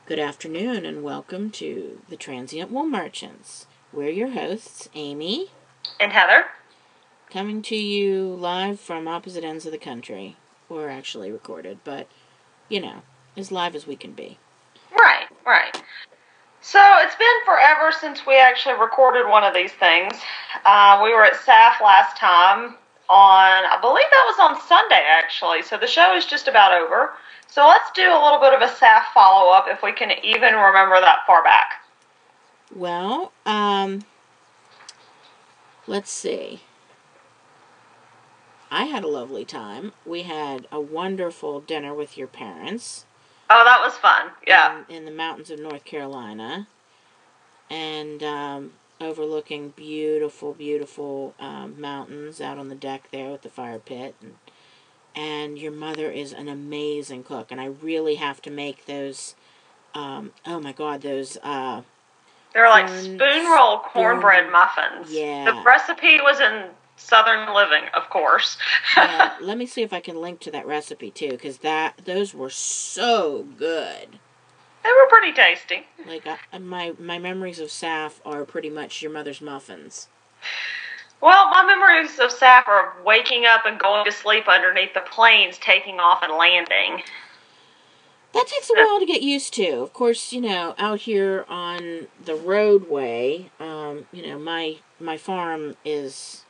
Good afternoon and welcome to the Transient Wool Merchants. We're your hosts, Amy and Heather, coming to you live from opposite ends of the country. We're actually recorded, but, as live as we can be. Right. So it's been forever since we actually recorded one of these things. We were at SAF last time I believe that was on Sunday actually, so the show is just about over. So let's do a little bit of a SAF follow-up if we can even remember that far back. Well, let's see. I had a lovely time. We had a wonderful dinner with your parents. Oh, that was fun. Yeah. In the mountains of North Carolina. And overlooking beautiful, beautiful mountains out on the deck there with the fire pit. And your mother is an amazing cook. And I really have to make those, those... they're like spoon roll cornbread muffins. Yeah. The recipe was in Southern Living, of course. Yeah, let me see if I can link to that recipe, too, because those were so good. They were pretty tasty. Like, my memories of SAF are pretty much your mother's muffins. Well, my memories of SAF are waking up and going to sleep underneath the planes, taking off and landing. That takes a while to get used to. Of course, out here on the roadway, my farm is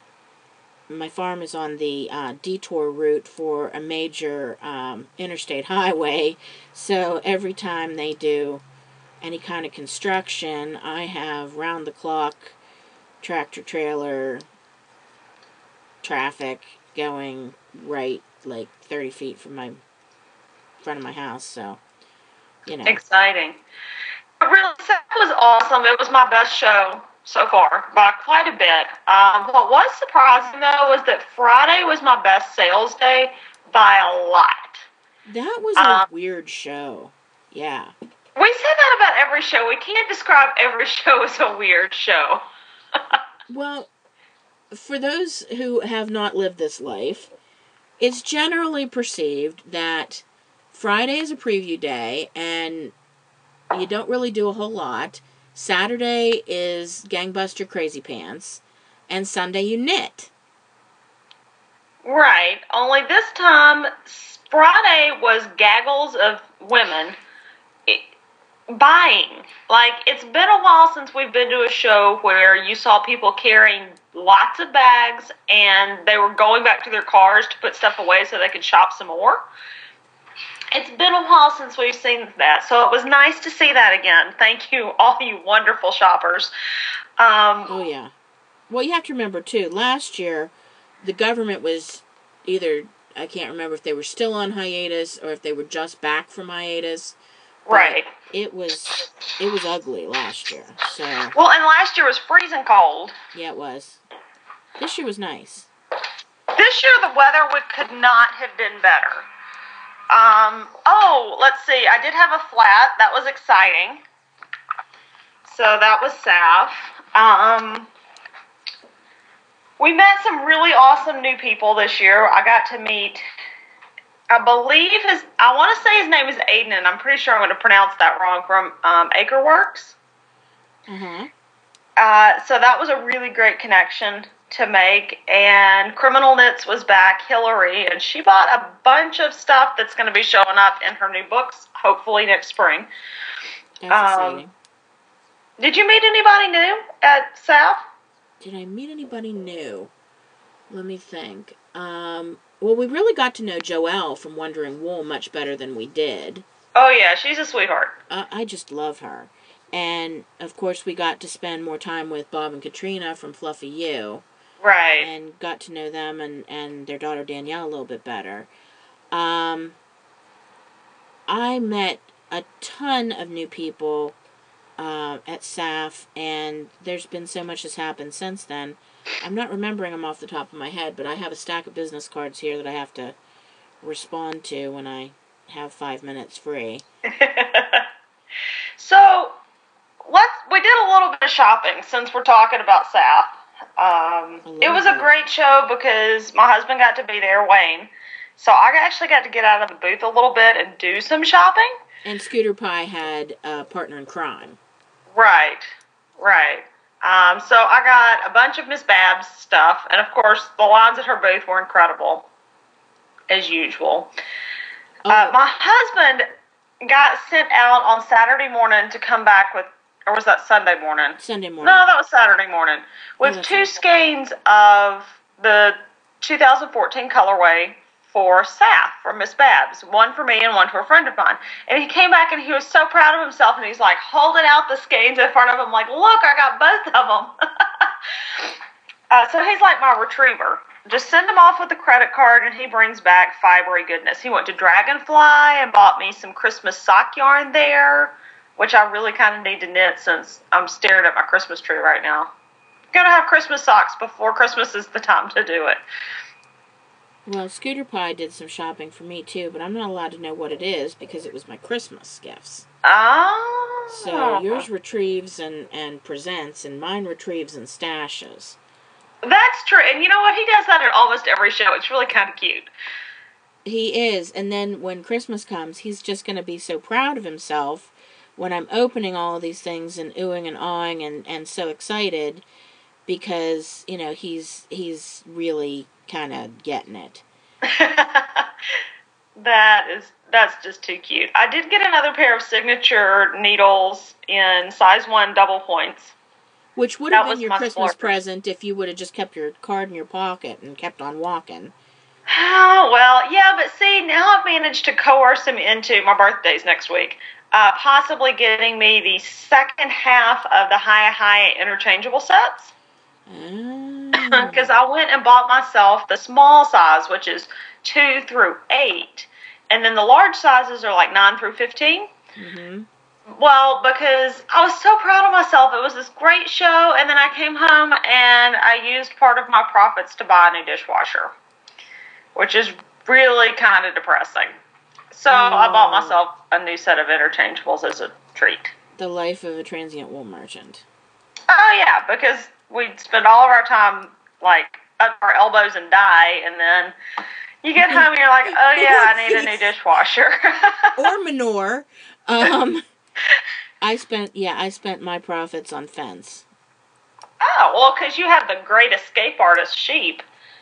on the detour route for a major interstate highway. So every time they do any kind of construction, I have round-the-clock tractor-trailer traffic going right, like, 30 feet from my front of my house, so, Exciting. But really, that was awesome. It was my best show so far, by quite a bit. What was surprising, though, was that Friday was my best sales day by a lot. That was a weird show. Yeah. We say that about every show. We can't describe every show as a weird show. Well, for those who have not lived this life, it's generally perceived that Friday is a preview day, and you don't really do a whole lot. Saturday is Gangbuster Crazy Pants, and Sunday you knit. Right. Only this time, Friday was gaggles of women buying. Like, it's been a while since we've been to a show where you saw people carrying lots of bags and they were going back to their cars to put stuff away so they could shop some more. It's been a while since we've seen that, so it was nice to see that again. Thank you, all you wonderful shoppers. Oh, yeah. Well, you have to remember, too, last year, the government was either, I can't remember if they were still on hiatus or if they were just back from hiatus. Right. It was ugly last year, so... Well, and last year was freezing cold. Yeah, it was. This year was nice. This year, the weather could not have been better. Let's see. I did have a flat. That was exciting. So that was SAF. We met some really awesome new people this year. I got to meet, I want to say his name is Aiden, and I'm pretty sure I'm going to pronounce that wrong, from Acreworks. Mm-hmm. So that was a really great connection to make. And Criminal Knits was back, Hillary, and she bought a bunch of stuff that's going to be showing up in her new books, hopefully next spring. That's exciting. Did you meet anybody new at SAF? Did I meet anybody new? Let me think. Well, we really got to know Joelle from Wondering Wool much better than we did. Oh, yeah, she's a sweetheart. I just love her. And, of course, we got to spend more time with Bob and Katrina from Fluffy U. Right. And got to know them and their daughter Danielle a little bit better. I met a ton of new people at SAF, and there's been so much that's happened since then. I'm not remembering them off the top of my head, but I have a stack of business cards here that I have to respond to when I have 5 minutes free. So, we did a little bit of shopping since we're talking about SAF. It was a great show because my husband got to be there, Wayne. So I actually got to get out of the booth a little bit and do some shopping. And Scooter Pie had a partner in crime. Right. So I got a bunch of Miss Babs stuff, and of course the lines at her booth were incredible, as usual. Oh. My husband got sent out on Saturday morning to come back with, or was that Sunday morning? Sunday morning. No, that was Saturday morning. With 2 skeins of the 2014 colorway for Saf, from Miss Babs. One for me and one for a friend of mine. And he came back and he was so proud of himself, and he's like holding out the skeins in front of him like, look, I got both of them. So he's like my retriever. Just send him off with a credit card and he brings back fibery goodness. He went to Dragonfly and bought me some Christmas sock yarn there, which I really kind of need to knit since I'm staring at my Christmas tree right now. I'm going to have Christmas socks before Christmas is the time to do it. Well, Scooter Pie did some shopping for me too, but I'm not allowed to know what it is because it was my Christmas gifts. Oh. So yours retrieves and presents, and mine retrieves and stashes. That's true. And you know what? He does that at almost every show. It's really kind of cute. He is. And then when Christmas comes, he's just going to be so proud of himself when I'm opening all of these things and oohing and awing and so excited because, you know, he's really kind of getting it. That's just too cute. I did get another pair of signature needles in size 1 double points. Which would have been your Christmas present if you would have just kept your card in your pocket and kept on walking. Oh, well, yeah, but see, now I've managed to coerce him into, my birthday's next week, possibly getting me the second half of the Hiya interchangeable sets. Because I went and bought myself the small size, which is 2 through 8. And then the large sizes are like 9 through 15. Mm-hmm. Well, because I was so proud of myself. It was this great show, and then I came home and I used part of my profits to buy a new dishwasher, which is really kind of depressing. So I bought myself a new set of interchangeables as a treat. The life of a transient wool merchant. Oh, yeah, because we spend all of our time, like, up our elbows in dye, and then you get home and you're like, oh, yeah, I need a new dishwasher. Or manure. I spent my profits on fence. Oh, well, because you have the great escape artist sheep.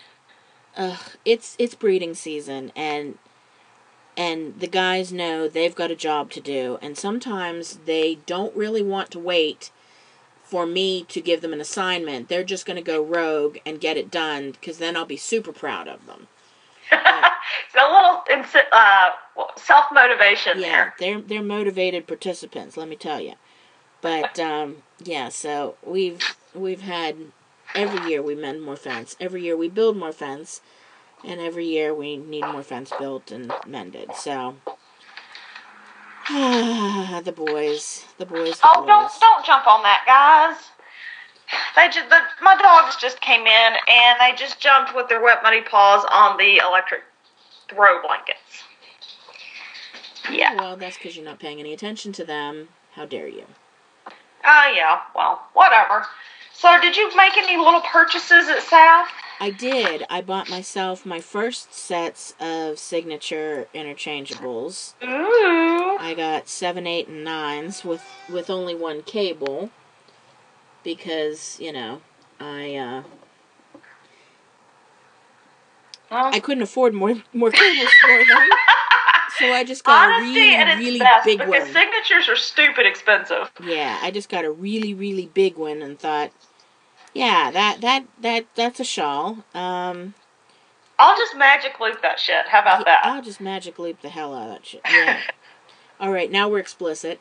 It's breeding season, and the guys know they've got a job to do, and sometimes they don't really want to wait for me to give them an assignment. They're just going to go rogue and get it done, because then I'll be super proud of them. It's a little self-motivation there. Yeah, they're motivated participants, let me tell you. But, yeah, so we've had, every year we mend more fence. Every year we build more fence. And every year we need more fence built and mended. So, the boys. Oh, don't jump on that, guys. My dogs just came in and they just jumped with their wet, muddy paws on the electric throw blankets. Yeah. Well, that's because you're not paying any attention to them. How dare you? Yeah. Well, whatever. So, did you make any little purchases at South? I did. I bought myself my first sets of signature interchangeables. Ooh. I got 7, 8, and 9s with only one cable. Because, you know, I couldn't afford more cables for them. So I just got a really big one. Because signatures are stupid expensive. Yeah, I just got a really big one and thought, yeah, that's a shawl. I'll just magic loop that shit. How about that? I'll just magic loop the hell out of that shit. Yeah. All right, now we're explicit.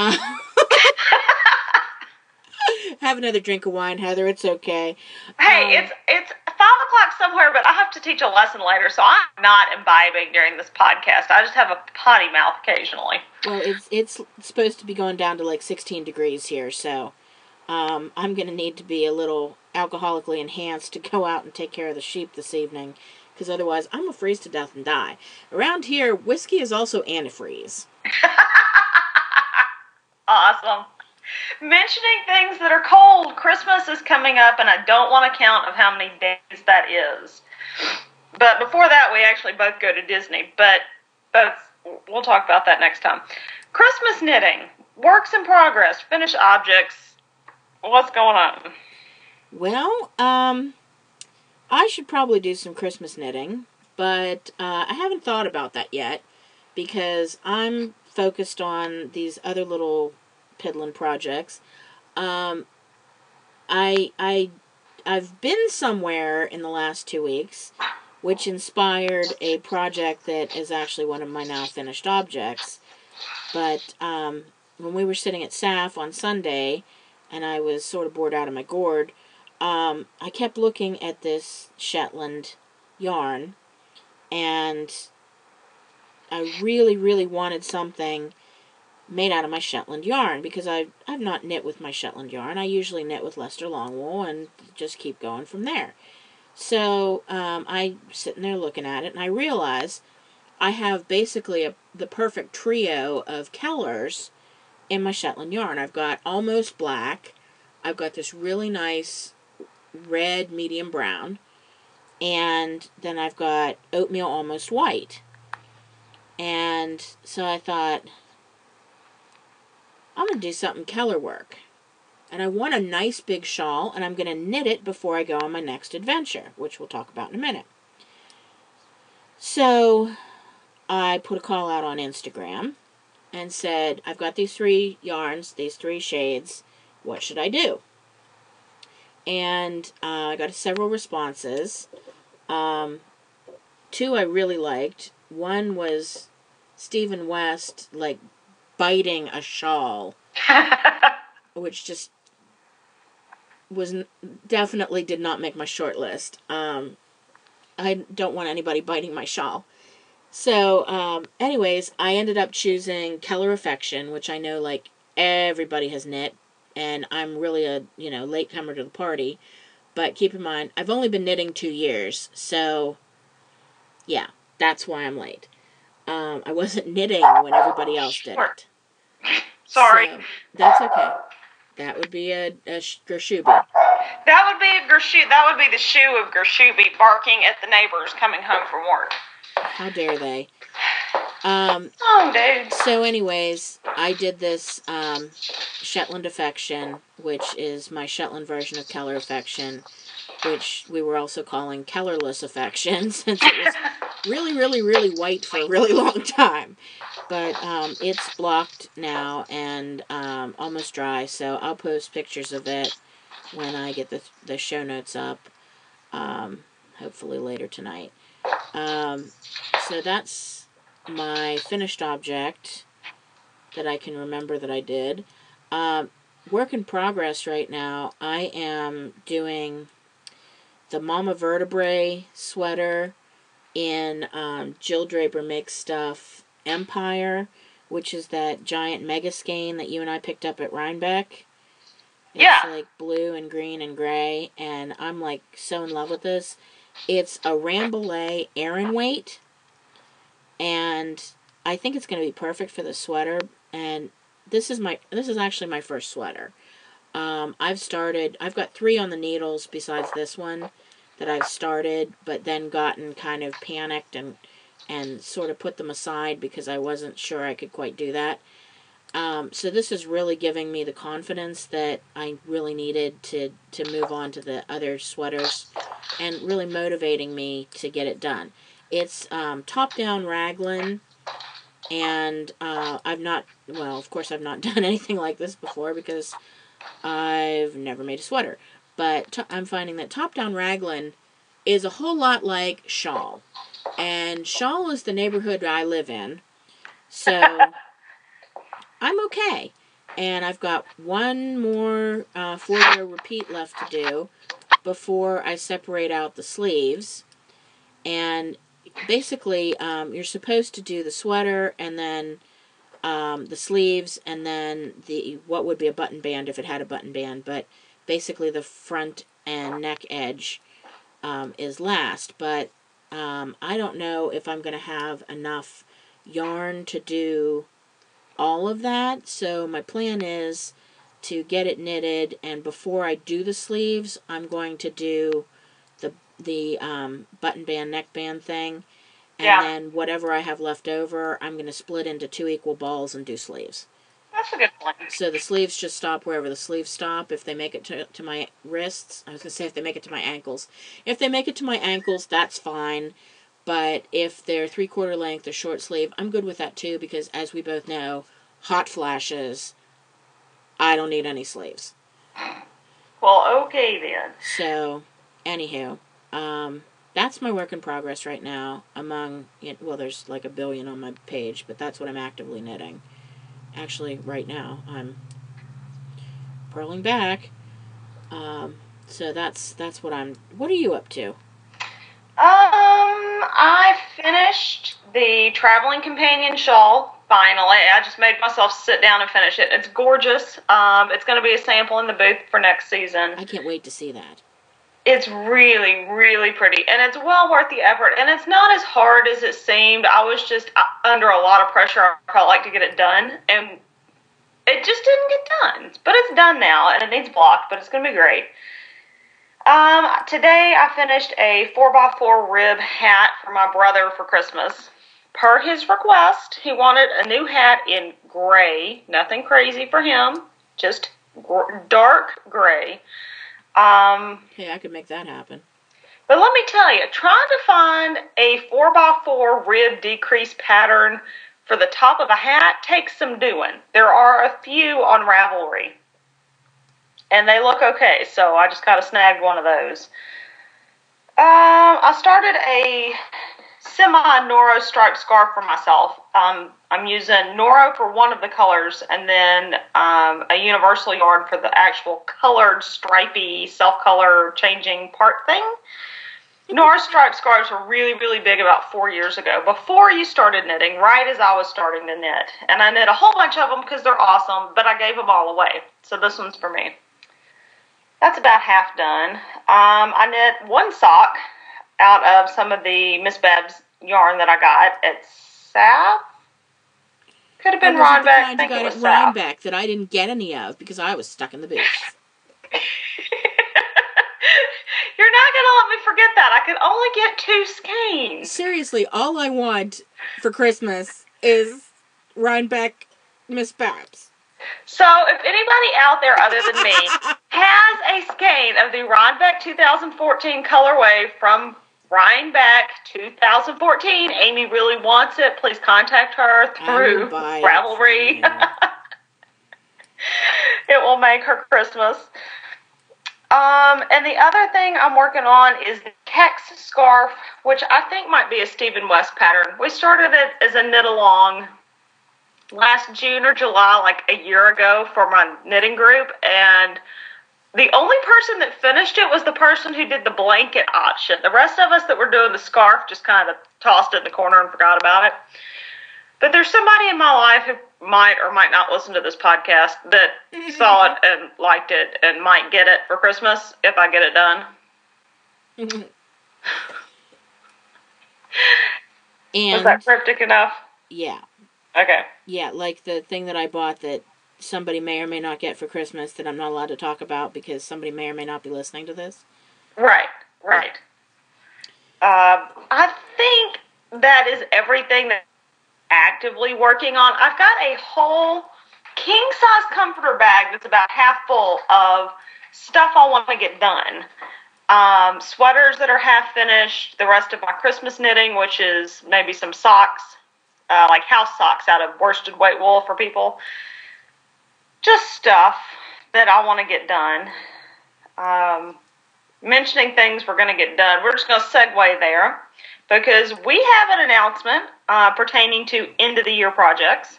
Have another drink of wine, Heather. It's okay. Hey, it's 5 o'clock somewhere, but I have to teach a lesson later, so I'm not imbibing during this podcast. I just have a potty mouth occasionally. Well, it's supposed to be going down to like 16 degrees here, so I'm going to need to be a little alcoholically enhanced to go out and take care of the sheep this evening, because otherwise I'm going to freeze to death and die. Around here, whiskey is also antifreeze. Awesome. Mentioning things that are cold, Christmas is coming up, and I don't want to count of how many days that is. But before that, we actually both go to Disney. But both we'll talk about that next time. Christmas knitting, works in progress, finished objects. What's going on? Well, I should probably do some Christmas knitting, but I haven't thought about that yet because I'm focused on these other little piddling projects. Um, I've been somewhere in the last 2 weeks, which inspired a project that is actually one of my now finished objects. But when we were sitting at SAF on Sunday, and I was sort of bored out of my gourd, I kept looking at this Shetland yarn, and I really, really wanted something made out of my Shetland yarn, because I've not knit with my Shetland yarn. I usually knit with Leicester Longwool and just keep going from there. So I'm sitting there looking at it, and I realize I have basically the perfect trio of colors in my Shetland yarn. I've got almost black, I've got this really nice red medium brown, and then I've got oatmeal almost white. And so I thought, I'm going to do something color work. And I want a nice big shawl, and I'm going to knit it before I go on my next adventure, which we'll talk about in a minute. So I put a call out on Instagram and said, I've got these 3 yarns, these 3 shades, what should I do? And I got several responses. 2 I really liked. One was Stephen West, like, biting a shawl, which just definitely did not make my short list. I don't want anybody biting my shawl. So, anyways, I ended up choosing Keller Affection, which I know, like, everybody has knit, and I'm really a, latecomer to the party. But keep in mind, I've only been knitting 2 years, so, yeah, that's why I'm late. I wasn't knitting when everybody else did it. Sorry. So, that's okay. That would be a Gershubi. That would be a Gershubi. That would be the shoe of Gershubi barking at the neighbors coming home from work. How dare they? Oh, dude. So anyways, I did this Shetland Affection, which is my Shetland version of Keller Affection, which we were also calling Kellerless Affection, since it was really, really, really white for a really long time. But it's blocked now and almost dry, so I'll post pictures of it when I get the show notes up, hopefully later tonight. So that's my finished object that I can remember that I did. Work in progress right now, I am doing the Mama Vertebrae sweater in Jill Draper Makes Stuff Empire, which is that giant mega skein that you and I picked up at Rhinebeck. It's like blue and green and gray, and I'm like so in love with this. It's a Rambouillet Aran weight, and I think it's going to be perfect for the sweater. And this is actually my first sweater. I've got 3 on the needles besides this one that I've started, but then gotten kind of panicked and sort of put them aside because I wasn't sure I could quite do that. So this is really giving me the confidence that I really needed to move on to the other sweaters, and really motivating me to get it done. It's top-down raglan, and of course I've not done anything like this before because I've never made a sweater. But I'm finding that top-down raglan is a whole lot like shawl. And shawl is the neighborhood I live in, so I'm okay. And I've got one more 4-year repeat left to do before I separate out the sleeves. And basically, you're supposed to do the sweater, and then the sleeves, and then what would be a button band if it had a button band, but basically the front and neck edge is last. But I don't know if I'm going to have enough yarn to do all of that, so my plan is to get it knitted, and before I do the sleeves, I'm going to do the button band, neck band thing, And then whatever I have left over, I'm going to split into 2 equal balls and do sleeves. That's a good plan. So the sleeves just stop wherever the sleeves stop. If they make it to my wrists, I was going to say if they make it to my ankles. If they make it to my ankles, that's fine. But if they're 3/4 length or short sleeve, I'm good with that too, because as we both know, hot flashes, I don't need any sleeves. Well, okay then. So, anywho, that's my work in progress right now. Well, there's like 1 billion on my page, but that's what I'm actively knitting. Actually, right now, I'm purling back. So that's what what are you up to? I finished the Traveling Companion shawl, finally. I just made myself sit down and finish it. It's gorgeous. It's going to be a sample in the booth for next season. I can't wait to see that. It's really, really pretty, and it's well worth the effort, and it's not as hard as it seemed. I was just under a lot of pressure. I felt like to get it done, and it just didn't get done. But it's done now, and it needs blocked, but it's going to be great. Today I finished a 4x4 rib hat for my brother for Christmas. Per his request, he wanted a new hat in gray. Nothing crazy for him, just dark gray. Hey, I could make that happen. But let me tell you, trying to find a 4x4 rib decrease pattern for the top of a hat takes some doing. There are a few on Ravelry, and they look okay, so I just kind of snagged one of those. I started a semi-Noro striped scarf for myself. I'm using Noro for one of the colors, and then a universal yarn for the actual colored, stripy, self-color changing part thing. Noro striped scarves were really, really big about 4 years ago, before you started knitting, right as I was starting to knit. And I knit a whole bunch of them because they're awesome, but I gave them all away. So this one's for me. That's about half done. I knit one sock out of some of the Miss Babs yarn that I got at South. Could have been Rhinebeck. I think it was Rhinebeck that I didn't get any of because I was stuck in the booth. You're not going to let me forget that. I could only get 2 skeins. Seriously, all I want for Christmas is Rhinebeck Miss Babs. So, if anybody out there other than me has a skein of the Rhinebeck 2014 colorway from Rhinebeck 2014, Amy really wants it, please contact her through Ravelry. It will make her Christmas. And the other thing I'm working on is the Kex scarf, which I think might be a Stephen West pattern. We started it as a knit-along last June or July, like a year ago, for my knitting group, and the only person that finished it was the person who did the blanket option. The rest of us that were doing the scarf just kind of tossed it in the corner and forgot about it. But there's somebody in my life who might or might not listen to this podcast that saw it and liked it and might get it for Christmas if I get it done. And was that cryptic enough? Yeah. Okay. Yeah, like the thing that I bought that somebody may or may not get for Christmas that I'm not allowed to talk about because somebody may or may not be listening to this. Right. I think that is everything that I'm actively working on. I've got a whole king-size comforter bag that's about half full of stuff I want to get done. Sweaters that are half finished, the rest of my Christmas knitting, which is maybe some socks, like house socks out of worsted weight wool for people. Just stuff that I want to get done. Mentioning things we're going to get done, we're just going to segue there because we have an announcement pertaining to end-of-the-year projects.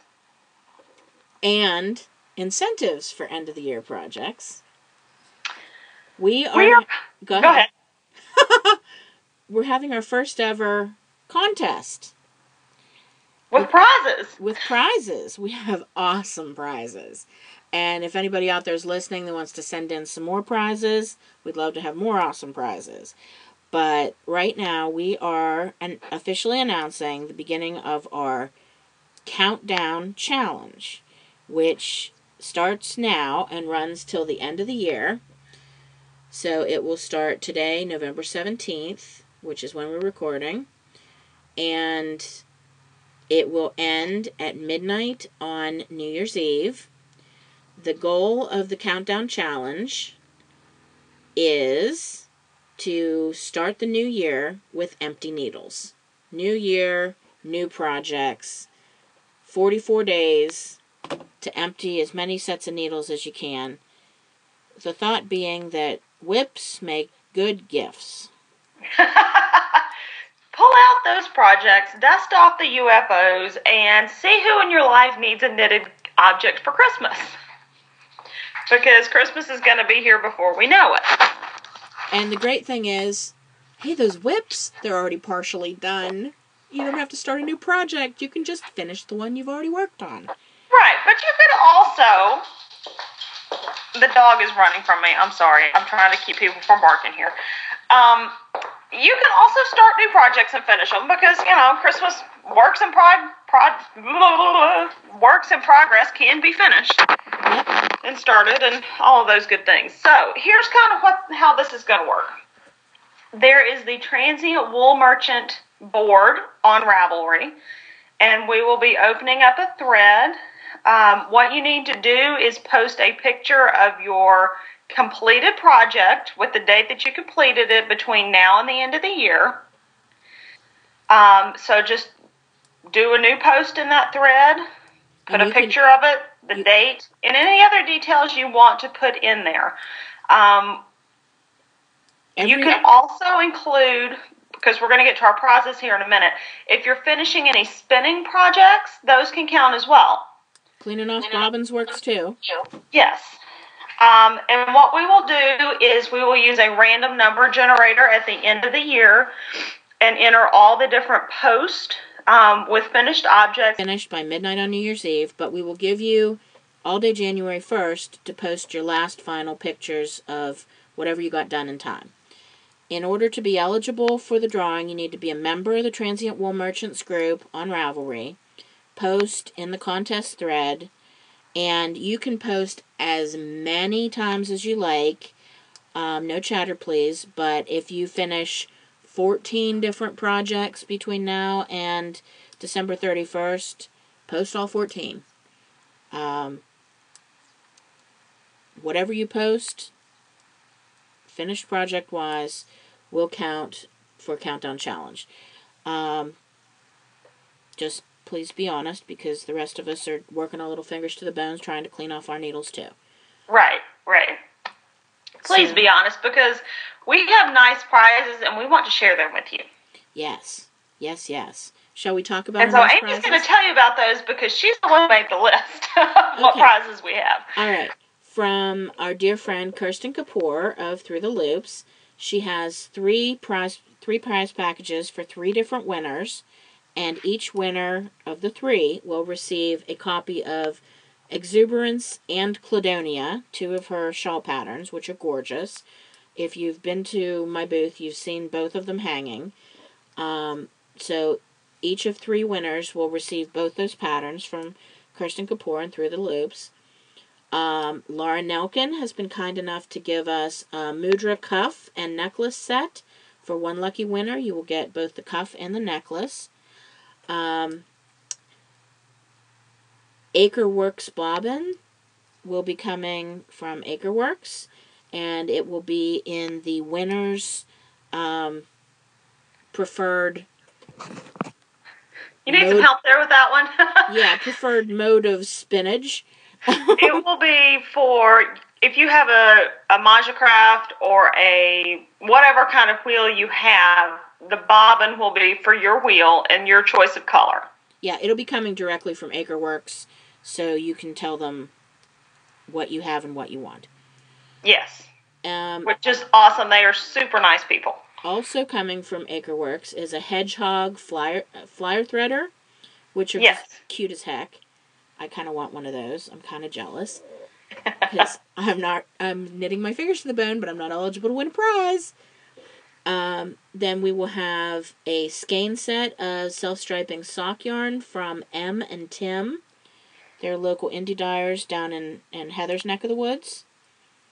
And incentives for end-of-the-year projects. Go ahead. We're having our first ever contest. With prizes. With prizes. We have awesome prizes. And if anybody out there is listening that wants to send in some more prizes, we'd love to have more awesome prizes. But right now we are officially announcing the beginning of our Countdown Challenge, which starts now and runs till the end of the year. So it will start today, November 17th, which is when we're recording. and it will end at midnight on New Year's Eve. The goal of the Countdown Challenge is to start the new year with empty needles. New year, new projects, 44 days to empty as many sets of needles as you can. The thought being that whips make good gifts. Pull out those projects, dust off the UFOs, and see who in your life needs a knitted object for Christmas. Because Christmas is going to be here before we know it. And the great thing is, hey, those whips, they're already partially done. You don't have to start a new project. You can just finish the one you've already worked on. Right, but you could also... The dog is running from me. I'm sorry. I'm trying to keep people from barking here. You can also start new projects and finish them because, Christmas works in progress can be finished and started and all of those good things. So here's kind of how this is going to work. There is the Transient Wool Merchant board on Ravelry, and we will be opening up a thread. What you need to do is post a picture of your completed project with the date that you completed it between now and the end of the year. So just do a new post in that thread, put a picture of it, the date, and any other details you want to put in there. You can also include, because we're going to get to our prizes here in a minute, if you're finishing any spinning projects, those can count as well. Cleaning off bobbins works too. Yes. And what we will do is we will use a random number generator at the end of the year and enter all the different posts with finished objects. Finished by midnight on New Year's Eve, but we will give you all day January 1st to post your last final pictures of whatever you got done in time. In order to be eligible for the drawing, you need to be a member of the Transient Wool Merchants group on Ravelry, post in the contest thread, and you can post as many times as you like. No chatter, please. But if you finish 14 different projects between now and December 31st, post all 14. Whatever you post, finished project-wise, will count for Countdown Challenge. Just please be honest, because the rest of us are working our little fingers to the bones trying to clean off our needles too. Right. Please be honest, because we have nice prizes and we want to share them with you. Yes. Shall we talk about and so Amy's going to tell you about those because she's the one who made the list of what prizes we have. All right. From our dear friend Kirsten Kapoor of Through the Loops, she has three prize packages for 3 different winners. And each winner of the 3 will receive a copy of Exuberance and Cladonia, 2 of her shawl patterns, which are gorgeous. If you've been to my booth, you've seen both of them hanging. So each of 3 winners will receive both those patterns from Kirsten Kapoor and Through the Loops. Laura Nelkin has been kind enough to give us a Mudra cuff and necklace set. For one lucky winner, you will get both the cuff and the necklace. Acreworks bobbin will be coming from Acreworks, and it will be in the winner's preferred... You need some help there with that one? Yeah, preferred mode of spinach. It will be for, if you have a Majacraft or a whatever kind of wheel you have, the bobbin will be for your wheel and your choice of color. Yeah, it'll be coming directly from Acreworks, so you can tell them what you have and what you want. Yes. Which is awesome. They are super nice people. Also coming from Acreworks is a hedgehog flyer threader, which are just cute as heck. I kind of want one of those. I'm kind of jealous. Because I'm knitting my fingers to the bone, but I'm not eligible to win a prize. Then we will have a skein set of self-striping sock yarn from M and Tim. They're local indie dyers down in Heather's neck of the woods.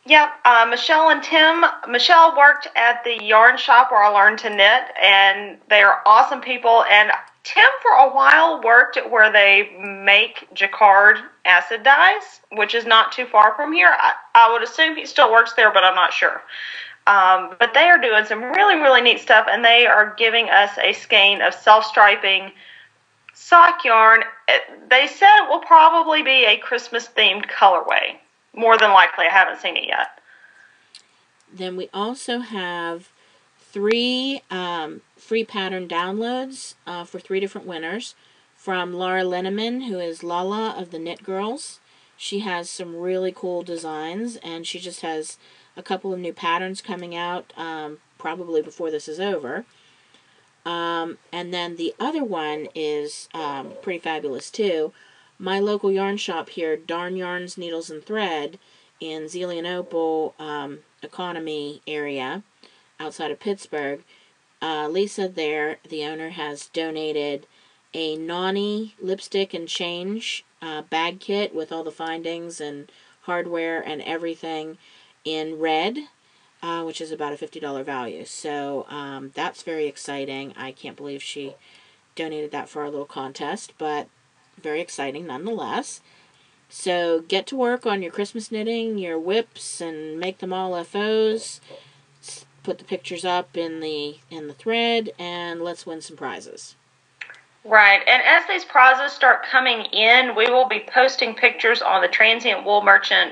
Yep, Michelle and Tim. Michelle worked at the yarn shop where I learned to knit, and they are awesome people. And Tim, for a while, worked at where they make jacquard acid dyes, which is not too far from here. I would assume he still works there, but I'm not sure. But they are doing some really, really neat stuff, and they are giving us a skein of self-striping sock yarn. They said it will probably be a Christmas-themed colorway. More than likely, I haven't seen it yet. Then we also have 3 free pattern downloads for 3 different winners from Laura Linneman, who is Lala of the Knit Girls. She has some really cool designs, and she just has a couple of new patterns coming out probably before this is over. And then the other one is pretty fabulous too. My local yarn shop here, Darn Yarns, Needles and Thread, in Zelienople Economy area outside of Pittsburgh. Lisa there, the owner, has donated a Nani lipstick and change bag kit with all the findings and hardware and everything in red, which is about a $50 value. So that's very exciting. I can't believe she donated that for our little contest, but very exciting nonetheless. So get to work on your Christmas knitting, your whips, and make them all FOs. Put the pictures up in the thread, and let's win some prizes. Right, and as these prizes start coming in, we will be posting pictures on the Transient Wool Merchant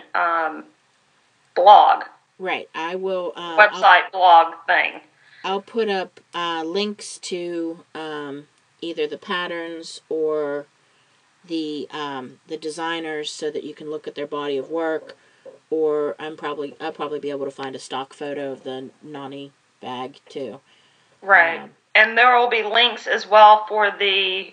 blog. Right, I will... blog thing. I'll put up links to either the patterns or the designers so that you can look at their body of work, or I'll probably be able to find a stock photo of the Nani bag too. Right. And there will be links as well for the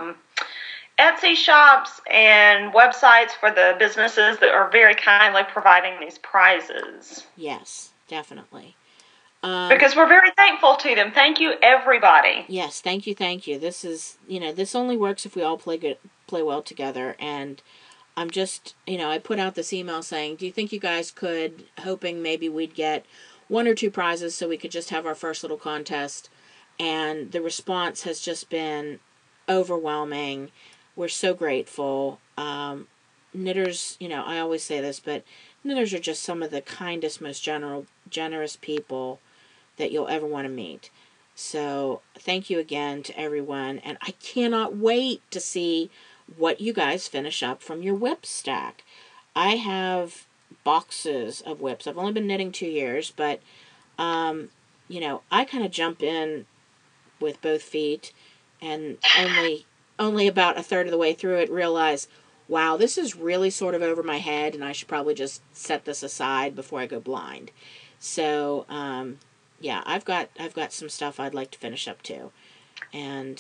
Etsy shops and websites for the businesses that are very kindly providing these prizes. Yes, definitely. Because we're very thankful to them. Thank you, everybody. Yes, thank you. This is, this only works if we all play well together. And I'm just, I put out this email saying, do you think you guys could, hoping maybe we'd get 1 or 2 prizes so we could just have our first little contest. And the response has just been overwhelming. We're so grateful. Knitters, I always say this, but knitters are just some of the kindest, most generous people that you'll ever want to meet. So thank you again to everyone, and I cannot wait to see what you guys finish up from your whip stack. I have boxes of whips. I've only been knitting 2 years, but I kind of jump in with both feet, and only about a third of the way through it realize, wow, this is really sort of over my head, and I should probably just set this aside before I go blind. So yeah, I've got some stuff I'd like to finish up too, and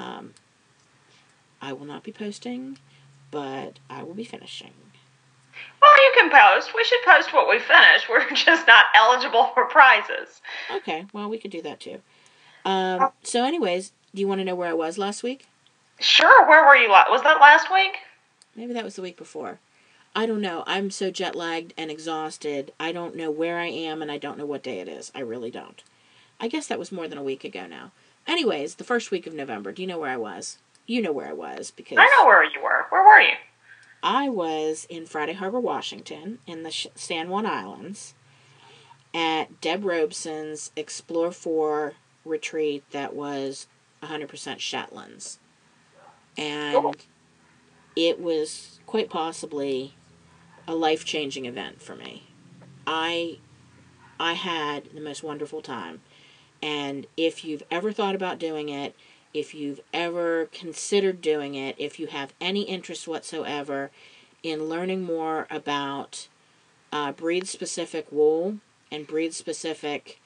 I will not be posting, but I will be finishing. Well, you can post. We should post what we finish. We're just not eligible for prizes. Okay, well, we could do that too. So anyways, do you want to know where I was last week? Sure. Where were you? Was that last week? Maybe that was the week before. I don't know. I'm so jet-lagged and exhausted. I don't know where I am, and I don't know what day it is. I really don't. I guess that was more than a week ago now. Anyways, the first week of November. Do you know where I was? You know where I was, because... I know where you were. Where were you? I was in Friday Harbor, Washington, in the San Juan Islands, at Deb Robeson's Explore 4 retreat that was 100% Shetlands. And it was quite possibly a life-changing event for me. I had the most wonderful time. And if you've ever thought about doing it, if you've ever considered doing it, if you have any interest whatsoever in learning more about breed-specific wool and breed-specific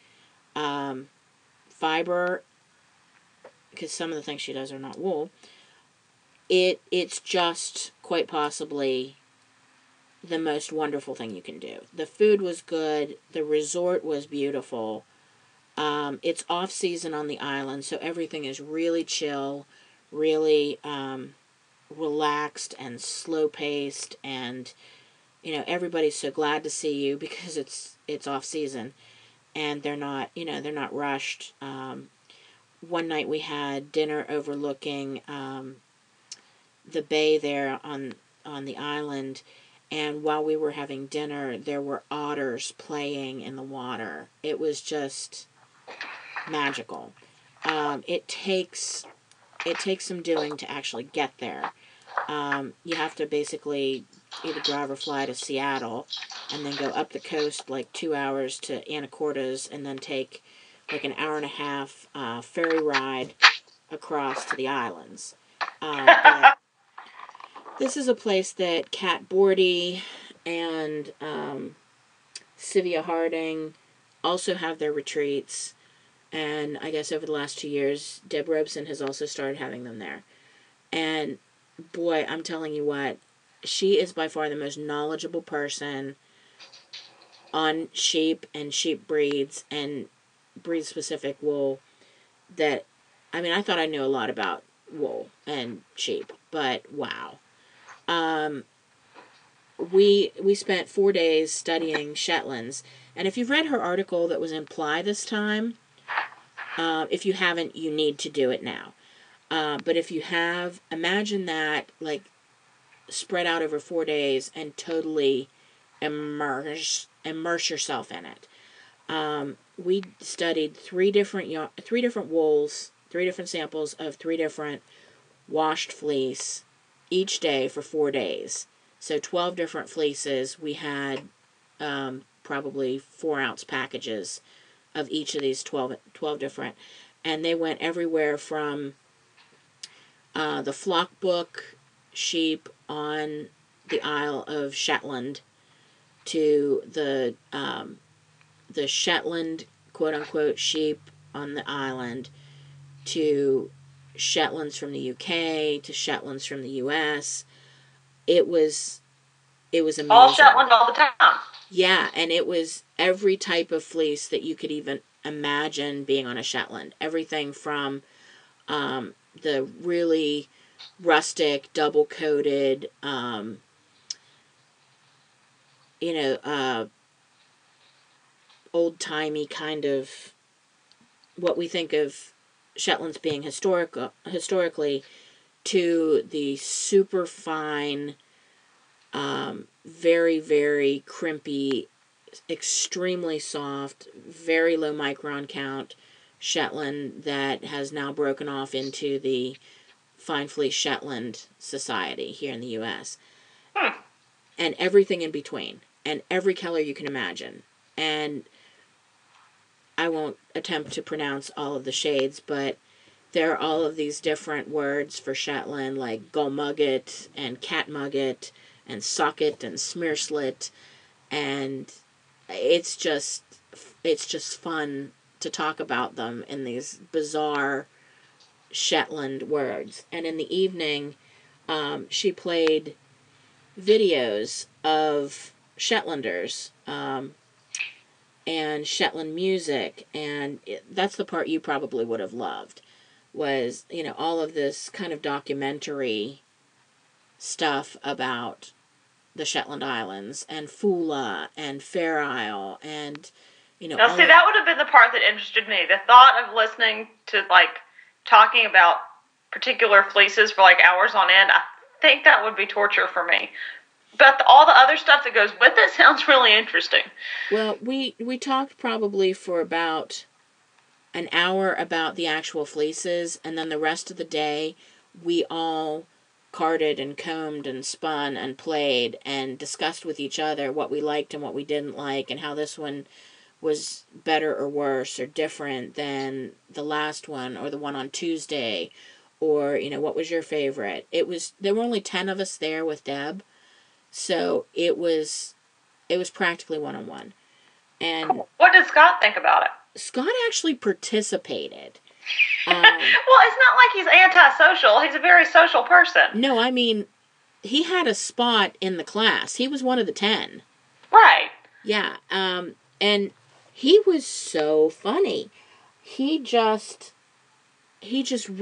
fiber, because some of the things she does are not wool, it's just quite possibly the most wonderful thing you can do. The food was good. The resort was beautiful. It's off-season on the island, so everything is really chill, really relaxed and slow-paced, and everybody's so glad to see you because it's off season, and they're not rushed. One night we had dinner overlooking the bay there on the island, and while we were having dinner, there were otters playing in the water. It was just magical. It takes some doing to actually get there. You have to basically either drive or fly to Seattle, and then go up the coast like 2 hours to Anacortes, and then take like an hour and a half ferry ride across to the islands. But this is a place that Kat Bordy and Sylvia Harding also have their retreats. And I guess over the last 2 years, Deb Robeson has also started having them there. And boy, I'm telling you what, she is by far the most knowledgeable person on sheep and sheep breeds and breed-specific wool that, I thought I knew a lot about wool and sheep, but wow. We spent 4 days studying Shetlands, and if you've read her article that was in Ply this time, if you haven't, you need to do it now. But if you have, imagine that, like, spread out over 4 days and totally immerse yourself in it. We studied three different wools, 3 different samples of 3 different washed fleece each day for 4 days. So 12 different fleeces. We had probably 4-ounce packages of each of these 12 different. And they went everywhere from the Flockbook sheep on the Isle of Shetland to the Shetland quote-unquote sheep on the island, to Shetlands from the UK, to Shetlands from the US. It was amazing. All Shetland all the time. Yeah, and it was every type of fleece that you could even imagine being on a Shetland. Everything from the really rustic, double-coated, old-timey kind of what we think of Shetlands being historically, to the super fine, very, very crimpy, extremely soft, very low micron count Shetland that has now broken off into the Fine Fleece Shetland Society here in the U.S. And everything in between, and every color you can imagine. And I won't attempt to pronounce all of the shades, but there are all of these different words for Shetland, like gullmugget and catmugget and socket and smearslit, and it's just fun to talk about them in these bizarre Shetland words. And in the evening, she played videos of Shetlanders and Shetland music, and that's the part you probably would have loved, was, all of this kind of documentary stuff about the Shetland Islands, and Fula, and Fair Isle, and, Now, see, that would have been the part that interested me. The thought of listening to, talking about particular fleeces for, hours on end, I think that would be torture for me. But all the other stuff that goes with it sounds really interesting. Well, we talked probably for about an hour about the actual fleeces, and then the rest of the day we all carded and combed and spun and played and discussed with each other what we liked and what we didn't like, and how this one was better or worse or different than the last one or the one on Tuesday, or what was your favorite. There were only 10 of us there with Deb, so it was practically one-on-one. And what did Scott think about it? Scott actually participated. Well, it's not like he's antisocial. He's a very social person. No, he had a spot in the class. He was one of the 10. Right. Yeah. And he was so funny. He just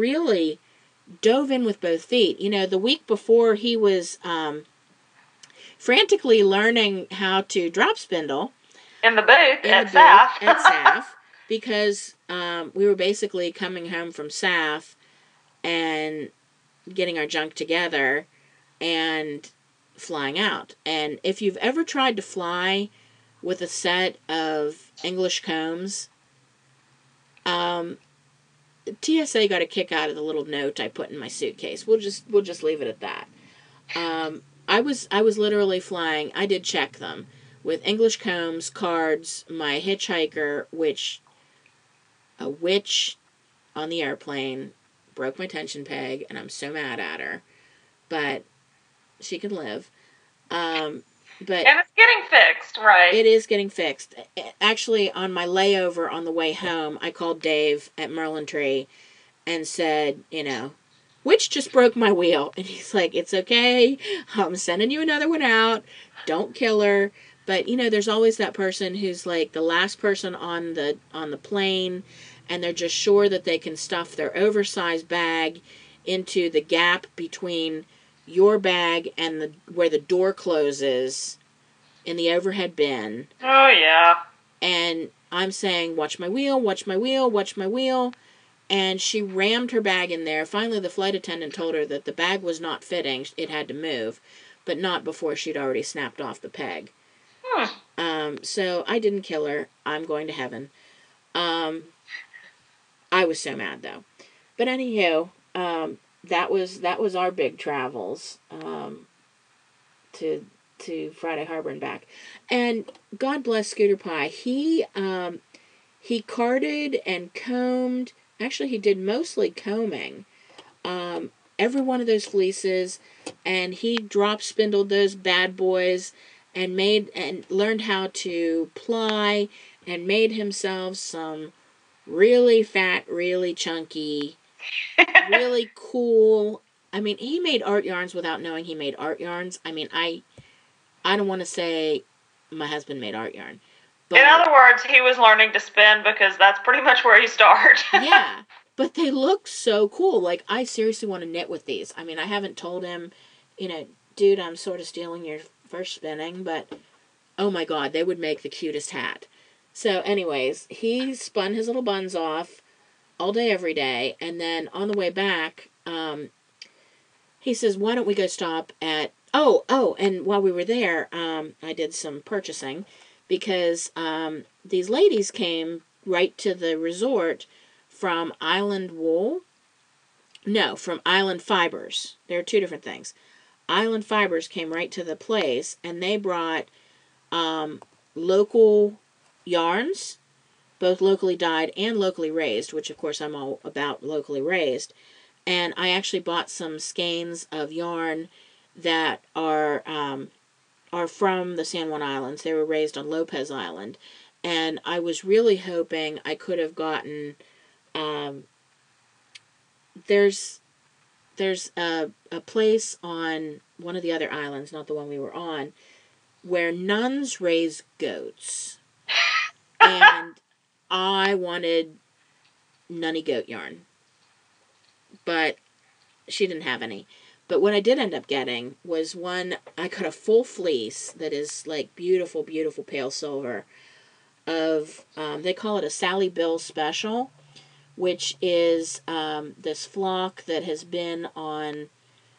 really dove in with both feet. The week before he was frantically learning how to drop spindle in the booth in at the booth SAF. at SAF because we were basically coming home from SAF and getting our junk together and flying out. And if you've ever tried to fly with a set of English combs, TSA got a kick out of the little note I put in my suitcase. We'll just leave it at that. I was literally flying. I did check them with English combs, cards, my hitchhiker, a witch on the airplane broke my tension peg, and I'm so mad at her, but she can live. But and it's getting fixed, right? It is getting fixed. Actually, on my layover on the way home, I called Dave at Merlin Tree and said, which just broke my wheel. And he's like, it's okay. I'm sending you another one out. Don't kill her. But, there's always that person who's like the last person on the plane, and they're just sure that they can stuff their oversized bag into the gap between your bag and where the door closes in the overhead bin. Oh, yeah. And I'm saying, watch my wheel, watch my wheel, watch my wheel. And she rammed her bag in there. Finally, the flight attendant told her that the bag was not fitting. It had to move, but not before she'd already snapped off the peg. So I didn't kill her. I'm going to heaven. I was so mad, though. But anywho, that was our big travels to Friday Harbor and back. And God bless Scooter Pie. He carded and combed. Actually, he did mostly combing. Every one of those fleeces, and he drop spindled those bad boys and learned how to ply and made himself some really fat, really chunky, really cool. I mean, he made art yarns without knowing he made art yarns. I mean, I don't want to say my husband made art yarn. But, in other words, he was learning to spin because that's pretty much where you start. Yeah, but they look so cool. Like, I seriously want to knit with these. I mean, I haven't told him, dude, I'm sort of stealing your first spinning, but oh my God, they would make the cutest hat. So anyways, he spun his little buns off all day, every day, and then on the way back, he says, why don't we go stop at, and while we were there, I did some purchasing, because these ladies came right to the resort from Island Wool. No, from Island Fibers. There are two different things. Island Fibers came right to the place, and they brought local yarns, both locally dyed and locally raised, which of course I'm all about locally raised. And I actually bought some skeins of yarn that are from the San Juan Islands. They were raised on Lopez Island. And I was really hoping I could have gotten, there's a place on one of the other islands, not the one we were on, where nuns raise goats. And I wanted nunny goat yarn. But she didn't have any. But what I did end up getting was I got a full fleece that is like beautiful, beautiful pale silver of, they call it a Sally Bill Special, which is this flock that has been on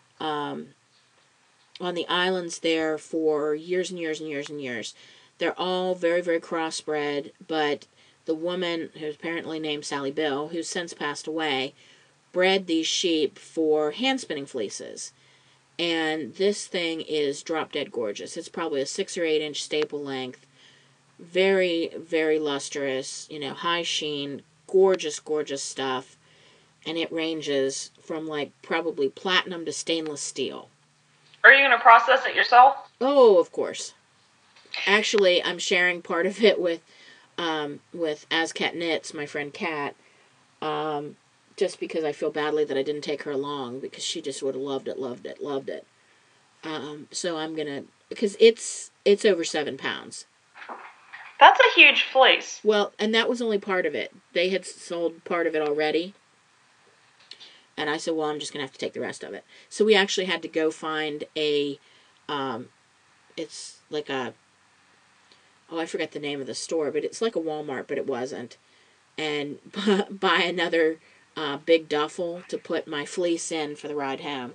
the islands there for years and years and years and years. They're all very, very crossbred, but the woman, who's apparently named Sally Bill, who's since passed away, bred these sheep for hand spinning fleeces. And this thing is drop dead gorgeous. It's probably a 6 or 8 inch staple length. Very, very lustrous, high sheen, gorgeous, gorgeous stuff. And it ranges from like probably platinum to stainless steel. Are you going to process it yourself? Oh, of course. Actually, I'm sharing part of it with As Cat Knits, my friend Kat, just because I feel badly that I didn't take her along, because she just would have loved it. So I'm gonna, because it's over 7 pounds. That's a huge fleece. Well, and that was only part of it. They had sold part of it already. And I said, well, I'm just going to have to take the rest of it. So we actually had to go find a it's like a, oh, I forget the name of the store, but it's like a Walmart, but it wasn't. And buy another big duffel to put my fleece in for the ride home.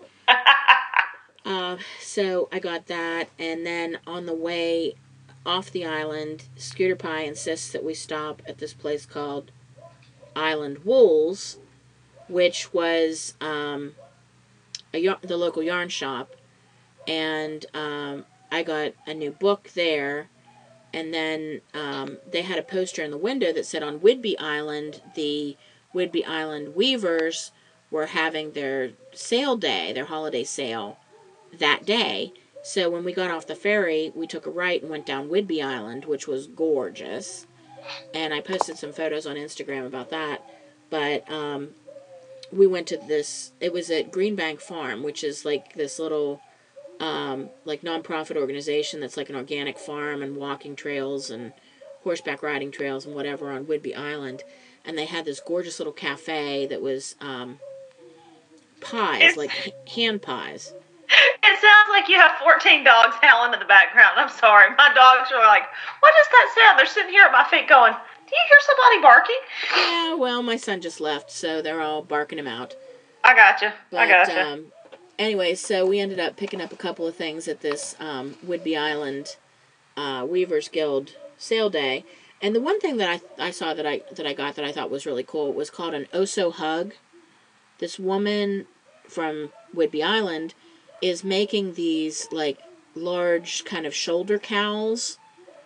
So I got that, and then on the way off the island, Scooter Pie insists that we stop at this place called Island Wools, which was the local yarn shop, and I got a new book there, and then they had a poster in the window that said on Whidbey Island, the Whidbey Island weavers were having their sale day, their holiday sale, that day. So when we got off the ferry, we took a right and went down Whidbey Island, which was gorgeous. And I posted some photos on Instagram about that. But we went to this, it was at Greenbank Farm, which is like this little like nonprofit organization that's like an organic farm and walking trails and horseback riding trails and whatever on Whidbey Island. And they had this gorgeous little cafe that was pies, like hand pies. It sounds like you have 14 dogs howling in the background. I'm sorry. My dogs are like, what is that sound? They're sitting here at my feet going, do you hear somebody barking? Yeah, well, my son just left, so they're all barking him out. I gotcha. Anyway, so we ended up picking up a couple of things at this Whidbey Island Weavers Guild sale day. And the one thing that I saw that I got that I thought was really cool was called an Oso hug. This woman from Whidbey Island is making these like large kind of shoulder cowls.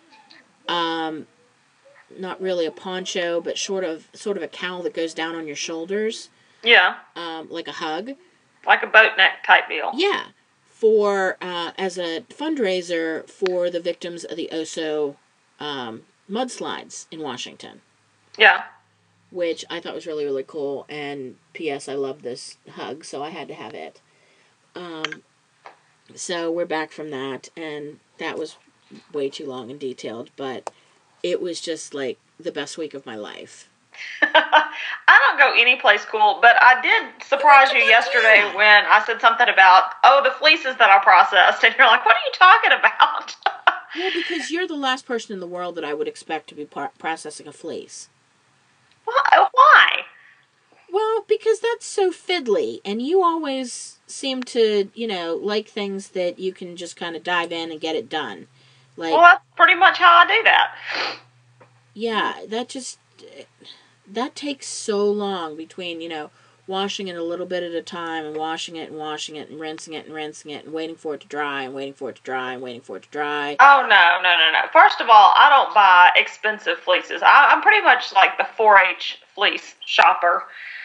Not really a poncho, but sort of a cowl that goes down on your shoulders. Yeah. Like a hug. Like a boat neck type deal. Yeah. For as a fundraiser for the victims of the Oso mudslides in Washington. Yeah. Which I thought was really, really cool. And P.S. I love this hug, so I had to have it. So we're back from that, and that was way too long and detailed, but it was just like the best week of my life. I don't go any place cool, but I did surprise you yesterday when I said something about, the fleeces that I processed, and you're like, what are you talking about? Well, because you're the last person in the world that I would expect to be processing a fleece. Why? Well, because that's so fiddly, and you always seem to, like things that you can just kind of dive in and get it done. Like, well, that's pretty much how I do that. Yeah, that takes so long between, washing it a little bit at a time and washing it and rinsing it and waiting for it to dry and waiting for it to dry and waiting for it to dry. Oh, no. First of all, I don't buy expensive fleeces. I'm pretty much like the 4-H fleece shopper.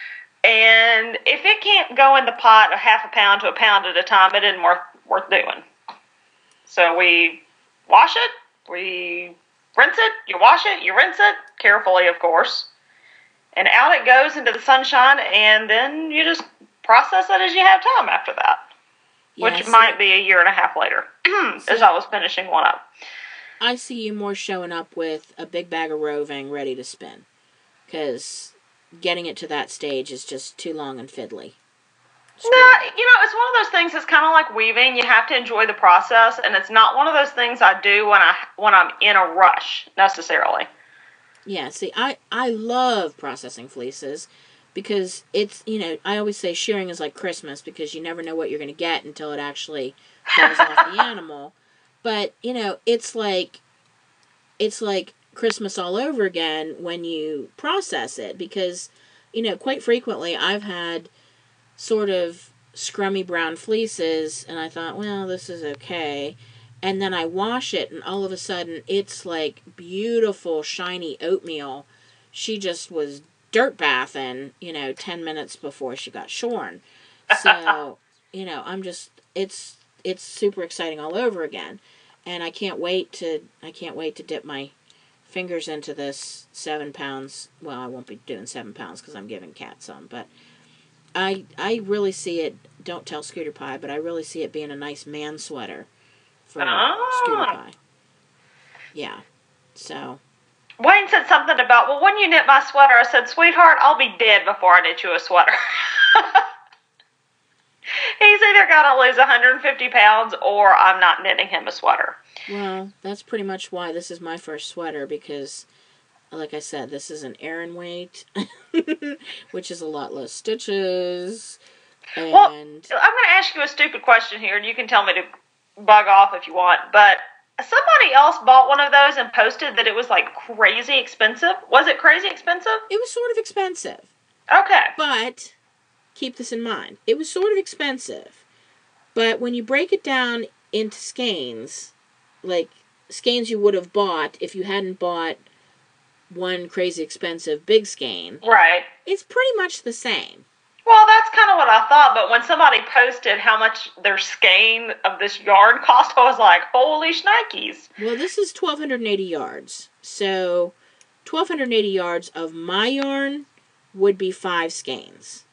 And if it can't go in the pot a half a pound to a pound at a time, it isn't worth doing. So we wash it, we rinse it, you wash it, you rinse it, carefully, of course. And out it goes into the sunshine, and then you just process it as you have time after that. Yes. Which might be a year and a half later, as I was finishing one up. I see you more showing up with a big bag of roving ready to spin. Because getting it to that stage is just too long and fiddly. Nah, it's one of those things that's kind of like weaving. You have to enjoy the process, and it's not one of those things I do when I'm in a rush, necessarily. Yeah, see, I love processing fleeces because it's, I always say shearing is like Christmas because you never know what you're going to get until it actually falls off the animal. But, it's like Christmas all over again when you process it because, quite frequently I've had sort of scrummy brown fleeces and I thought, well, this is okay. And then I wash it, and all of a sudden, it's like beautiful, shiny oatmeal. She just was dirt bathing, 10 minutes before she got shorn. So, it's super exciting all over again. And I can't wait to dip my fingers into this 7 pounds. Well, I won't be doing 7 pounds because I'm giving Kat some, but I really see it, don't tell Scooter Pie, but I really see it being a nice man sweater. For Scooter Pie. Yeah. So. Wayne said something about, well, when you knit my sweater, I said, sweetheart, I'll be dead before I knit you a sweater. He's either got to lose 150 pounds or I'm not knitting him a sweater. Well, that's pretty much why this is my first sweater, because, like I said, this is an Aran weight, which is a lot less stitches. And well, I'm going to ask you a stupid question here, and you can tell me to bug off if you want, but somebody else bought one of those and posted that it was like crazy expensive. Was it crazy expensive? It was sort of expensive. Okay. But keep this in mind. It was sort of expensive. But when you break it down into skeins, like skeins you would have bought if you hadn't bought one crazy expensive big skein. Right. It's pretty much the same. Well, that's kind of what I thought, but when somebody posted how much their skein of this yarn cost, I was like, holy shnikes. Well, this is 1,280 yards. So, 1,280 yards of my yarn would be 5 skeins.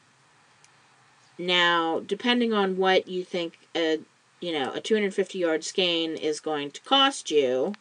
Now, depending on what you think a 250-yard skein is going to cost you.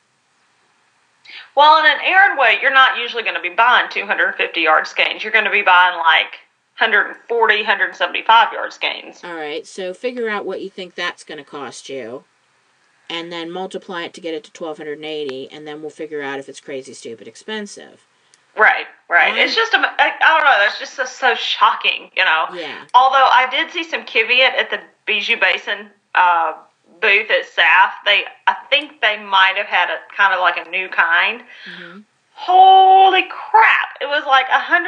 Well, in an Aran weight, you're not usually going to be buying 250-yard skeins. You're going to be buying like 140, 175-yard skeins. All right, so figure out what you think that's going to cost you, and then multiply it to get it to 1,280, and then we'll figure out if it's crazy, stupid, expensive. Right. It's just, I don't know, that's just so shocking, Yeah. Although I did see some Kiviot at the Bijou Basin booth at SAF. I think they might have had a kind of like a new kind. Mm-hmm. Holy crap! It was like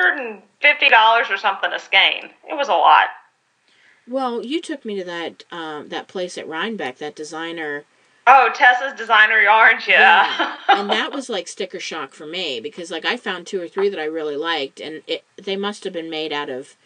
$150 or something a skein. It was a lot. Well, you took me to that place at Rhinebeck, that designer. Oh, Tessa's Designer Yarns, yeah. And that was like sticker shock for me, because like I found 2 or 3 that I really liked, and they must have been made out of,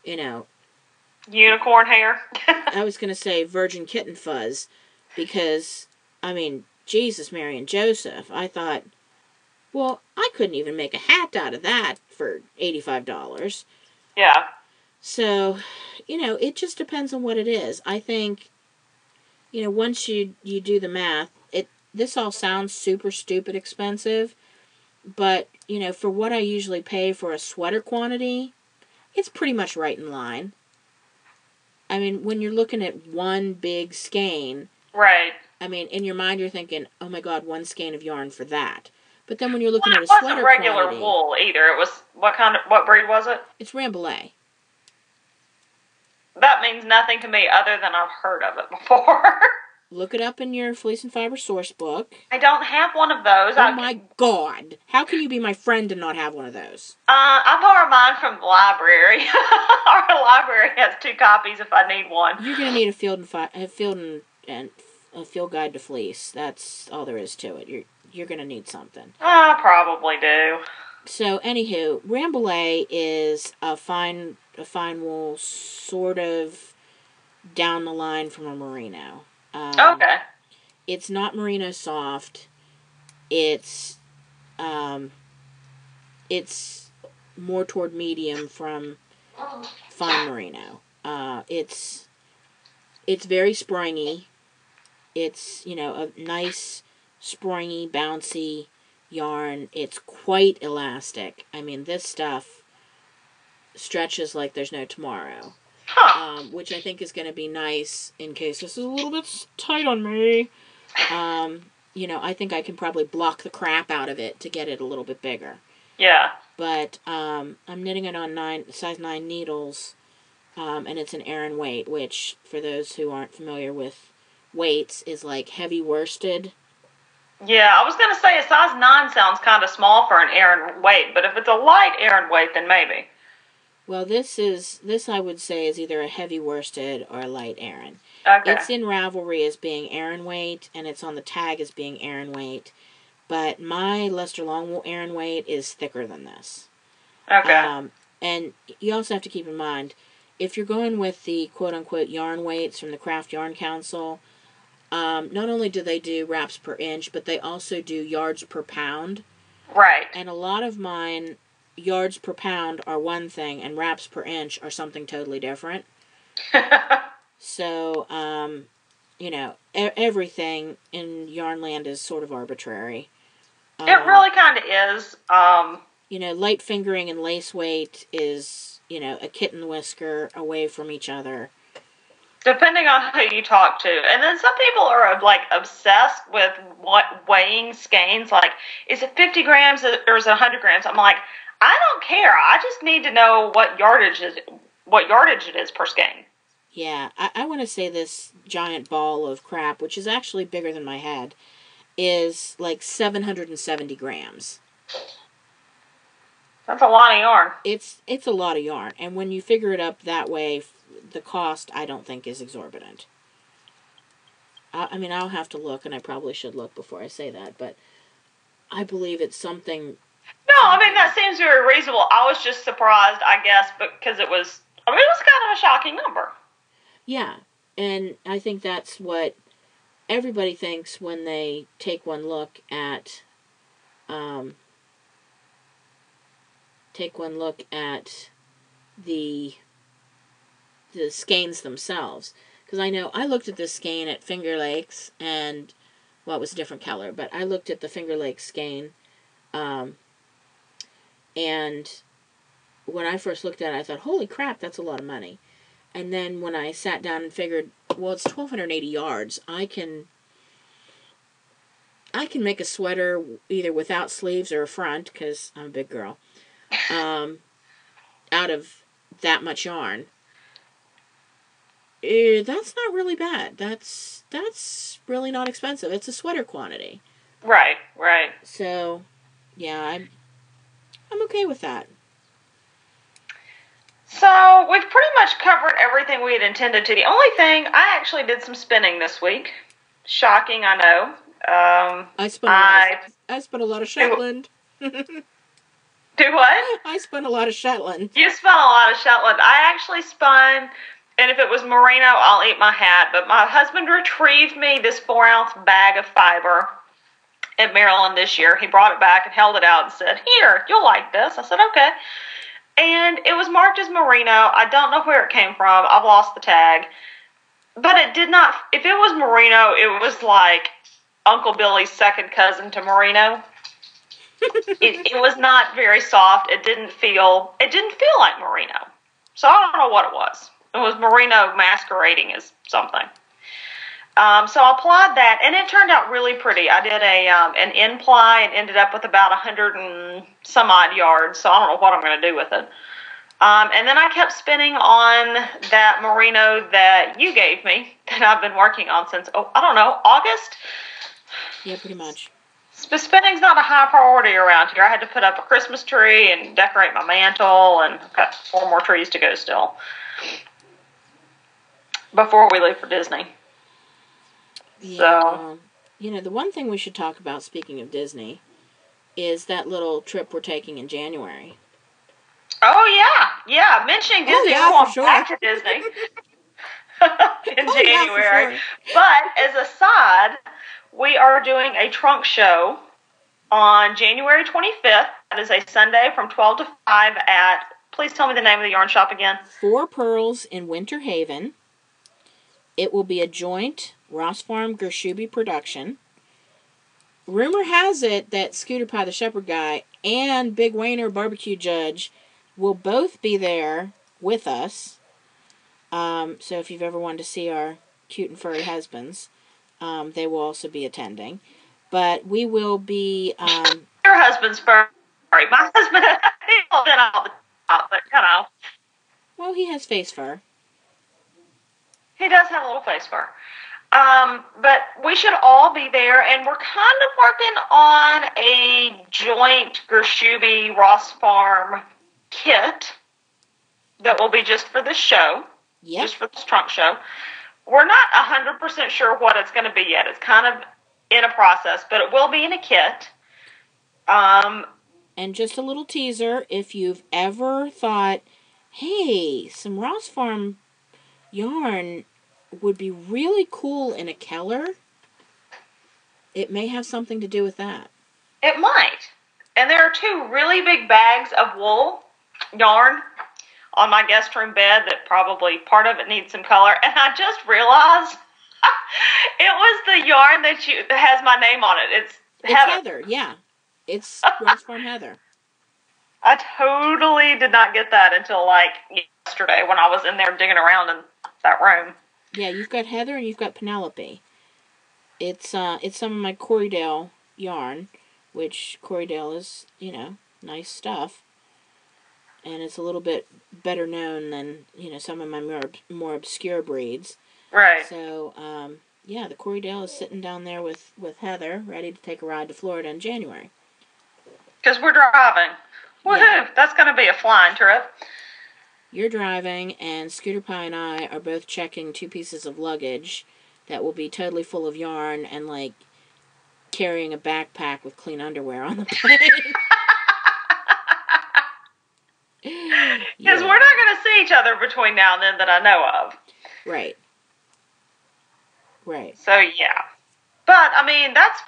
unicorn hair. I was going to say virgin kitten fuzz, because, I mean, Jesus, Mary, and Joseph, I thought, well, I couldn't even make a hat out of that for $85. Yeah. So, it just depends on what it is. I think, once you do the math, this all sounds super stupid expensive, but, for what I usually pay for a sweater quantity, it's pretty much right in line. I mean, when you're looking at one big skein, right. I mean, in your mind you're thinking, oh my god, 1 skein of yarn for that. But then when you're looking at a sweater quantity... It wasn't regular wool either. It was, what breed was it? It's Rambouillet. That means nothing to me other than I've heard of it before. Look it up in your Fleece and Fiber source book. I don't have one of those. Oh my god. How can you be my friend and not have one of those? I borrow mine from the library. Our library has 2 copies if I need one. You're going to need a field guide to fleece. That's all there is to it. You're going to need something. I probably do. So, anywho, Rambouillet is a fine wool, sort of down the line from a merino. Okay. It's not merino soft. It's more toward medium from fine merino. It's very springy. It's, a nice, springy, bouncy yarn. It's quite elastic. I mean, this stuff stretches like there's no tomorrow. Huh. Which I think is going to be nice in case this is a little bit tight on me. I think I can probably block the crap out of it to get it a little bit bigger. Yeah. But I'm knitting it on size 9 needles, and it's an Aran weight, which, for those who aren't familiar with weights, is like heavy worsted. Yeah, I was going to say a size 9 sounds kind of small for an Aran weight, but if it's a light Aran weight, then maybe. Well, this I would say is either a heavy worsted or a light Aran. Okay. It's in Ravelry as being Aran weight, and it's on the tag as being Aran weight. But my Leicester Longwool Aran weight is thicker than this. Okay. And you also have to keep in mind, if you're going with the quote-unquote yarn weights from the Craft Yarn Council, not only do they do wraps per inch, but they also do yards per pound. Right. And a lot of mine, yards per pound are one thing, and wraps per inch are something totally different. So, everything in Yarnland is sort of arbitrary. It really kind of is. Light fingering and lace weight is, a kitten whisker away from each other. Depending on who you talk to. And then some people are like obsessed with what weighing skeins. Like, is it 50 grams or is it 100 grams? I'm like, I don't care. I just need to know what yardage it is per skein. Yeah, I want to say this giant ball of crap, which is actually bigger than my head, is like 770 grams. That's a lot of yarn. It's a lot of yarn. And when you figure it up that way, the cost, I don't think, is exorbitant. I mean, I'll have to look, and I probably should look before I say that, but I believe it's something. No, I mean, that seems very reasonable. I was just surprised, I guess, because it was kind of a shocking number. Yeah, and I think that's what everybody thinks when they take one look at the skeins themselves. Because I know I looked at this skein at Finger Lakes, and, well, it was a different color, but I looked at the Finger Lakes skein, and when I first looked at it, I thought, holy crap, that's a lot of money. And then when I sat down and figured, well, it's 1,280 yards, I can make a sweater either without sleeves or a front, because I'm a big girl, out of that much yarn. That's not really bad. That's really not expensive. It's a sweater quantity. Right. So, yeah, I'm okay with that. So, we've pretty much covered everything we had intended to. The only thing, I actually did some spinning this week. Shocking, I know. I spent a lot of Shetland. Do what? I spun a lot of Shetland. You spun a lot of Shetland. I actually spun, and if it was merino, I'll eat my hat. But my husband retrieved me this 4-ounce bag of fiber at Maryland this year. He brought it back and held it out and said, "Here, you'll like this." I said, "Okay." And it was marked as merino. I don't know where it came from. I've lost the tag. But it did not, if it was merino, it was like Uncle Billy's second cousin to merino. It was not very soft. It didn't feel like merino. So I don't know what it was. It was merino masquerading as something. So I applied that, and it turned out really pretty. I did an end ply and ended up with about 100 and some odd yards, so I don't know what I'm going to do with it. And then I kept spinning on that merino that you gave me, that I've been working on since, I don't know, August? Yeah, pretty much. Spinning's not a high priority around here. I had to put up a Christmas tree and decorate my mantle, and I've got 4 more trees to go still before we leave for Disney. Yeah, so, the one thing we should talk about, speaking of Disney, is that little trip we're taking in January. Oh, yeah. Mentioning Disney, we're going back to Disney in January. Yeah, but as a side, we are doing a trunk show on January 25th. That is a Sunday from 12 to 5 at, please tell me the name of the yarn shop again. 4 Pearls in Winter Haven. It will be a joint Ross Farm Gershuby production. Rumor has it that Scooter Pie the Shepherd Guy and Big Wayner Barbecue Judge will both be there with us. So if you've ever wanted to see our cute and furry husbands, they will also be attending. But we will be... Your husband's furry. My husband has all the top, but Well, he has face fur. He does have a little face fur. But we should all be there, and we're kind of working on a joint Gershuby Ross Farm kit that will be just for this show, just for this trunk show. We're not 100% sure what it's going to be yet. It's kind of in a process, but it will be in a kit. And just a little teaser, if you've ever thought, hey, some Ross Farm yarn would be really cool in a Keller, it may have something to do with that. It might. And there are 2 really big bags of wool yarn on my guest room bed that probably part of it needs some color. And I just realized it was the yarn that has my name on it. It's Heather, yeah. It's Ross Farm Heather. I totally did not get that until like yesterday when I was in there digging around in that room. Yeah, you've got Heather and you've got Penelope. It's some of my Corriedale yarn, which Corriedale is, nice stuff. And it's a little bit better known than, some of my more obscure breeds. Right. So, the Corriedale is sitting down there with Heather, ready to take a ride to Florida in January. Because we're driving. Woohoo! Yeah. That's going to be a flying trip. You're driving, and Scooter Pie and I are both checking 2 pieces of luggage that will be totally full of yarn and, like, carrying a backpack with clean underwear on the plane. Because we're not going to see each other between now and then that I know of. Right. So, yeah. But, I mean, that's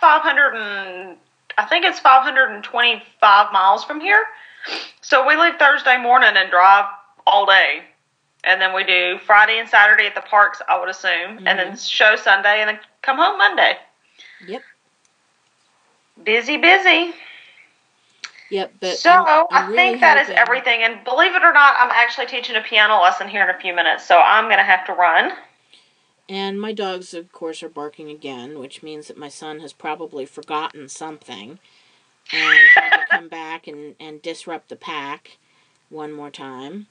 525 miles from here. So we leave Thursday morning and drive all day. And then we do Friday and Saturday at the parks, I would assume. Mm-hmm. And then show Sunday and then come home Monday. Yep. Busy. Yep, but so I really think that is everything. And believe it or not, I'm actually teaching a piano lesson here in a few minutes, so I'm going to have to run. And my dogs, of course, are barking again, which means that my son has probably forgotten something and had to come back and disrupt the pack one more time.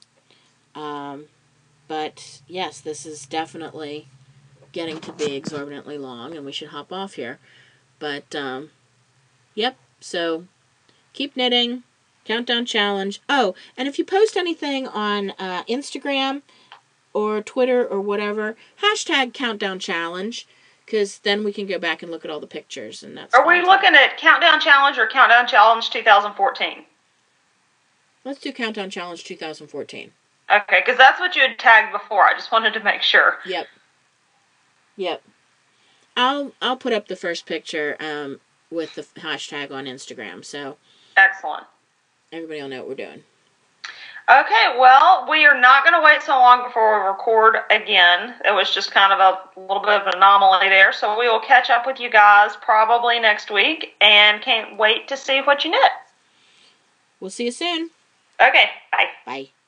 But yes, this is definitely getting to be exorbitantly long, and we should hop off here. But yep. So keep knitting. Countdown challenge. Oh, and if you post anything on Instagram or Twitter or whatever, hashtag countdown challenge, because then we can go back and look at all the pictures. And that's. Are we looking at countdown challenge or countdown challenge 2014? Let's do countdown challenge 2014. Okay, because that's what you had tagged before. I just wanted to make sure. Yep. I'll put up the first picture with the hashtag on Instagram. So. Excellent. Everybody will know what we're doing. Okay, well, we are not going to wait so long before we record again. It was just kind of a little bit of an anomaly there. So we will catch up with you guys probably next week, and can't wait to see what you knit. We'll see you soon. Okay, bye. Bye.